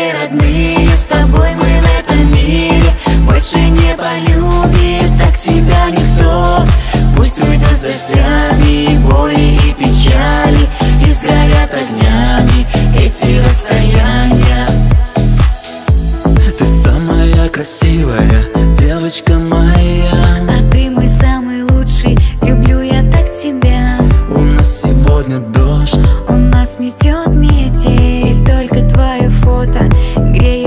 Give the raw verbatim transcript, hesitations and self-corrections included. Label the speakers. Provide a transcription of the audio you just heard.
Speaker 1: все родные, с тобой мы в этом мире. Больше не полюбит так тебя никто. Пусть уйдут с дождями боли и печали, и сгорят огнями эти расстояния.
Speaker 2: Ты самая красивая девочка моя,
Speaker 1: а ты мой самый лучший, люблю я так тебя.
Speaker 2: У нас сегодня дождь,
Speaker 1: у нас метет метель, только твое фото греет